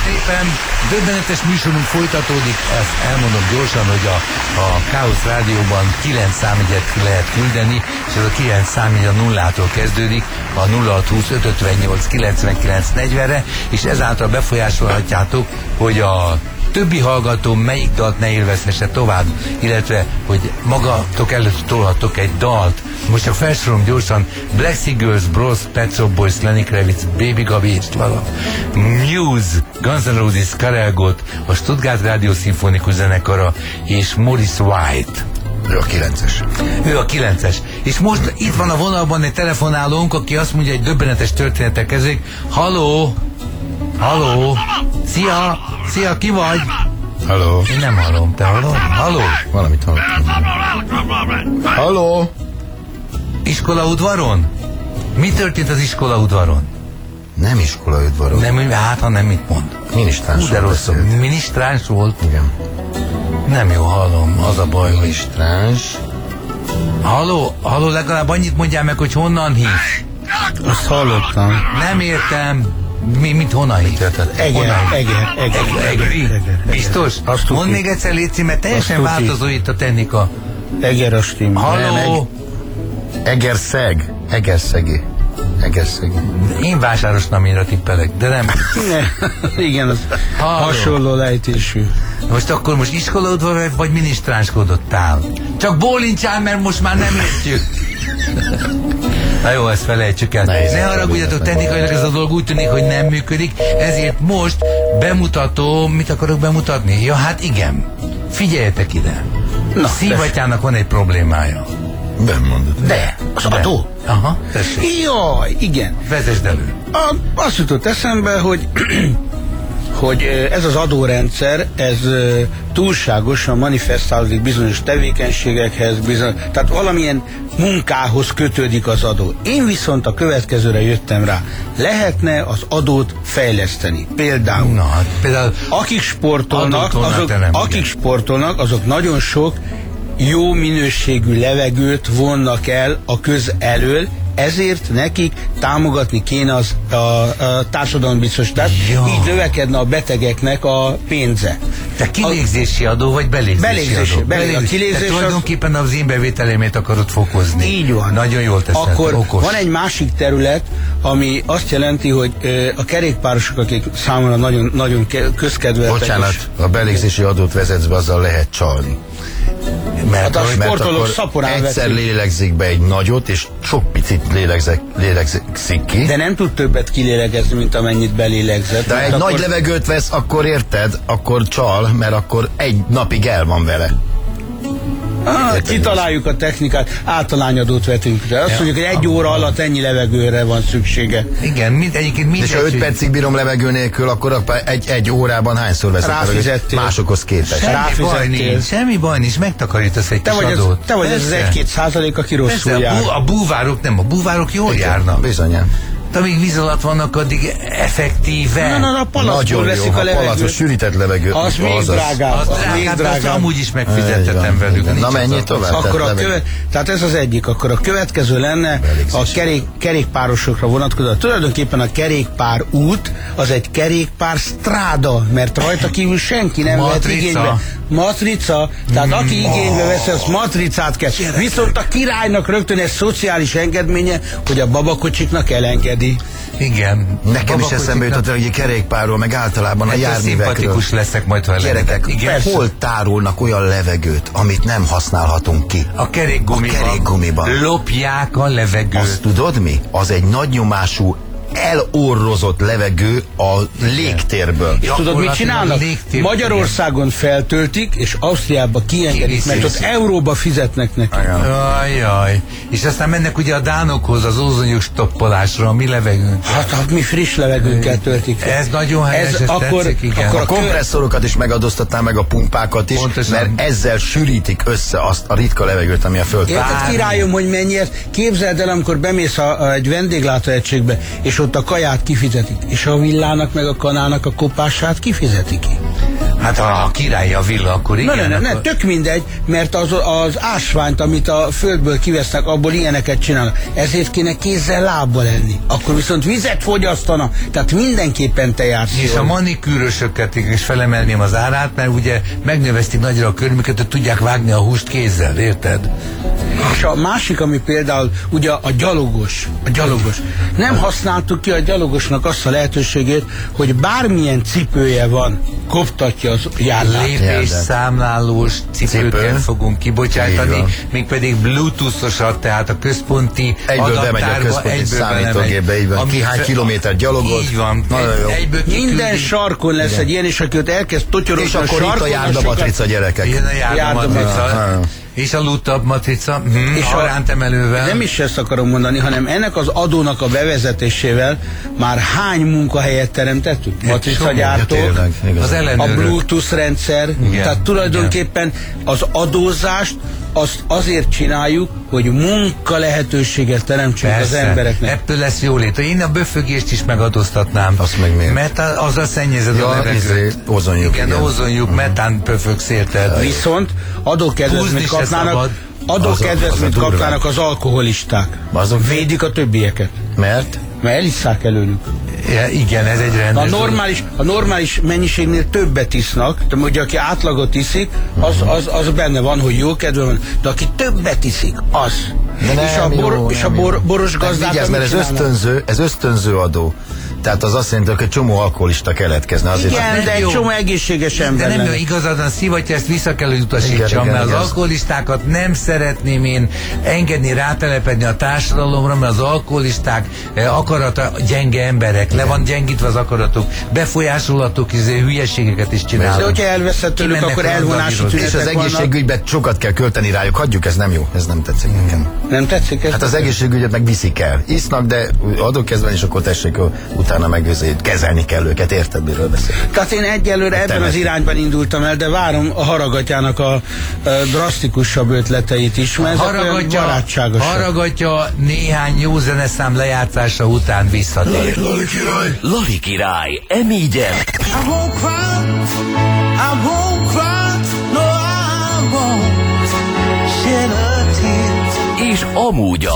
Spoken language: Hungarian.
szépen, döbbenetes műsorunk folytatódik, ezt elmondom gyorsan, hogy a Káosz Rádióban 9 számjegyet lehet küldeni, és ez a 9 számjegy a nullától kezdődik, a 0620 558 99 40-re, és ezáltal befolyásolhatjátok, hogy a többi hallgató melyik dalt ne élvezhesse tovább, illetve, hogy magatok előtt tolhattok egy dalt. Most csak felsorolom gyorsan: Black Sea Girls, Bros, Pet Shop Boys, Lenny Kravitz, Baby Gabi és Lala, Muse, Guns N' Roses, Karel Gott, a Stuttgart Rádió Szimfonikus Zenekara és Maurice White. Ő a 9-es. Ő a 9-es. És most itt van a vonalban egy telefonálónk, aki azt mondja, hogy döbbenetes történetek ezek. Halló! Halló! Szia! Szia, ki vagy? Halló! Én nem hallom, te hallod? Halló! Valamit hallottam. Halló! Iskolaudvaron? Mi történt az iskolaudvaron? Nem iskolaudvaron. Nem, hát ha nem, mit mond? Minisztráns De rossz, minisztráns volt? Igen. Nem jó hallom, az a baj, hogy... Minisztráns. Halló, legalább annyit mondjál meg, hogy honnan hívsz? Azt hallottam. Nem értem. Mit honnan hívsz? Eger. Biztos? Mondd még egyszer, légy, mert teljesen változó itt a technika. Eger a stimm. Halló? Egerszegi. Én Vásáros Naminra tippelek, de nem. Igen, az hasonló lejtésű. Most iskolaudvar vagy minisztránskodotál? Csak bólincsál, mert most már nem értjük. Na jó, ezt felejtsük el. Ne haragudjatok, technikailag ez a dolog úgy tűnik, hogy nem működik, ezért most bemutató, mit akarok bemutatni? Ja, hát igen. Figyeljetek ide. Szívatyának van egy problémája. Bemondod. De. Az adó? Aha, tessék. Jaj, igen. Vezesd elő. Azt jutott eszembe, hogy ez az adórendszer, ez túlságosan manifestálódik bizonyos tevékenységekhez, tehát valamilyen munkához kötődik az adó. Én viszont a következőre jöttem rá. Lehetne az adót fejleszteni. Például, akik sportolnak, azok nagyon sok jó minőségű levegőt vonnak el a köz elől, ezért nekik támogatni kéne a társadalombiztosítást, így növekedne a betegeknek a pénze. Te kilégzési adó, vagy belégzési adó? Belégzési. Tulajdonképpen az én bevételémet akarod fokozni. Így van. Nagyon jól teszed. Akkor okos. Van egy másik terület, ami azt jelenti, hogy a kerékpárosok, akik számomra nagyon, nagyon közkedveltek. Bocsánat, a belégzési adót vezetsz be, azzal lehet csalni. Mert a sportolók szaporán egyszer lélegzik be egy nagyot, és sok picit lélegzik ki. De nem tud többet kilélegezni, mint amennyit belélegzett. De egy nagy levegőt vesz, akkor érted, akkor csal, mert akkor egy napig el van vele. Kitaláljuk a technikát, általányadót vetünk rá. Azt mondjuk, hogy egy óra alatt ennyi levegőre van szüksége. Igen, egyébként és ha 5 percig bírom levegő nélkül, akkor egy órában hányszor veszek másokhoz képest? Semmi baj nincs, megtakarítasz egy kis adót. Te vagy ez az 1-2%, aki rosszul jár. A búvárok jól járnak. Bizonyán. De amíg víz alatt vannak, addig effektíve. A palaszból veszik a levegőt. Sűrített levegő. Az még drágább. Azt amúgy is megfizettetem velük. Na menjél tovább. Tehát ez az egyik. Akkor a következő lenne a kerékpárosokra vonatkozó. Tulajdonképpen a kerékpár út az egy kerékpár stráda, mert rajta kívül senki nem vett igénybe. Matrica, tehát aki igénybe veszi, az matricát kell. Viszont a királynak rögtön egy szociális engedménye, hogy a babakocsiknak elengedi. Igen. Nekem is eszembe jutott, hogy a kerékpárról, meg általában a járművekről. Szimpatikus leszek majd, ha gyerekek, hol tárolnak olyan levegőt, amit nem használhatunk ki? A kerékgumiban. Lopják a levegőt. Azt tudod mi? Az egy nagynyomású elorrozott levegő a légtérből. És tudod, mit csinálnak? Magyarországon feltöltik, és Ausztriába kiengedik, mert ott euróba fizetnek neki. Ajaj. És aztán mennek ugye a dánokhoz az ózonjuk stoppolásra, a mi levegőnk. Hát mi friss levegőnkkel töltik fel. Ez nagyon helyes, ez tetszik, igen. Akkor a kompresszorokat is megadóztatná, meg a pumpákat is, pontosan. Mert ezzel sűrítik össze azt a ritka levegőt, ami a föld. Érted, királyom, hogy mennyiért? Képzeld el, amikor bemész egy vendéglátóegységbe, és ott a kaját kifizetik, és a villának meg a kanának a kopását kifizeti ki. Hát ha a király a villa, akkor igen. Ne, tök mindegy, mert az ásványt, amit a földből kivesznek, abból ilyeneket csinálnak. Ezért kéne kézzel, lábbal enni. Akkor viszont vizet fogyasztana, tehát mindenképpen te jársz. És a manikűrösöket is felemelném az árát, mert ugye megnövezték nagyra a körmüket, hogy tudják vágni a húst kézzel, érted? És a másik, ami például ugye a gyalogos. Nem használtuk ki a gyalogosnak azt a lehetőségét, hogy bármilyen cipője van, koptatja az járdát. Lépésszámlálós cipőket fogunk kibocsátani, mégpedig bluetooth-osat, tehát a központi adaptárba egyből számítógépbe, így van. Hány kilométer gyalogol. Így van. Minden sarkon lesz egy ilyen, és aki ott elkezd totyorozni a sarkon. És akkor itt a járdamatrica, gyerekek. Ilyen a járdamatrica. És a lutabb matrica, és a rántemelővel. Nem is ezt akarom mondani, hanem ennek az adónak a bevezetésével már hány munkahelyet teremtettük? Matricagyártók, a Bluetooth rendszer, tehát tulajdonképpen az adózást azt azért csináljuk, hogy munka lehetőséget teremtsünk az embereknek. Ebből lesz jólét. Én a böfögést is megadóztatnám. Azt meg miért? Mert azzal szennyezed a levegőt. Ozonjuk. Igen, ozonjuk, metán pöfögsz, érted. Viszont adókedvezményt kapnának az alkoholisták. Azok védik a többieket. Mert elisszák előlük. Ja, igen, ez egy rendes. A normális mennyiségnél többet isznak, de ugye aki átlagot iszik, az benne van, hogy jó kedve van, de aki többet iszik, az. És a boros gazdák. Mert ez ösztönző adó. Tehát az azt jelenti, hogy egy csomó alkoholista keletkezne. Azért igen, de egy csomó egészséges ember. De nem jó, igazad, a szivatja, ezt vissza kell, hogy utasítsam, mert az alkoholistákat nem szeretném én engedni rátelepedni a társadalomra, mert az alkoholisták akarata gyenge emberek, le van gyengítve az akaratuk, befolyásolhatók, hülyeségeket is csinálnak. De hogyha elveszett tőlük, akkor elvonási tünetek vannak. És az egészségügyben sokat kell költeni rájuk. Hagyjuk, ez nem jó, ez nem tetszik nekem. Nem tetszik ez? Hát az egészségügyet meg viszik el. Isznak, de adókezben is akkor tessék utána meg kezelni kell őket, érted, miről beszél? Tehát én egyelőre ebben az irányban indultam el, de várom a Haragatyának a drasztikusabb ötleteit is, mert Haragatya néhány jó zeneszám lejátszása után visszatér. Lali király, Emígyen. I won't cry, no I won't shed a tear. És amúgyan.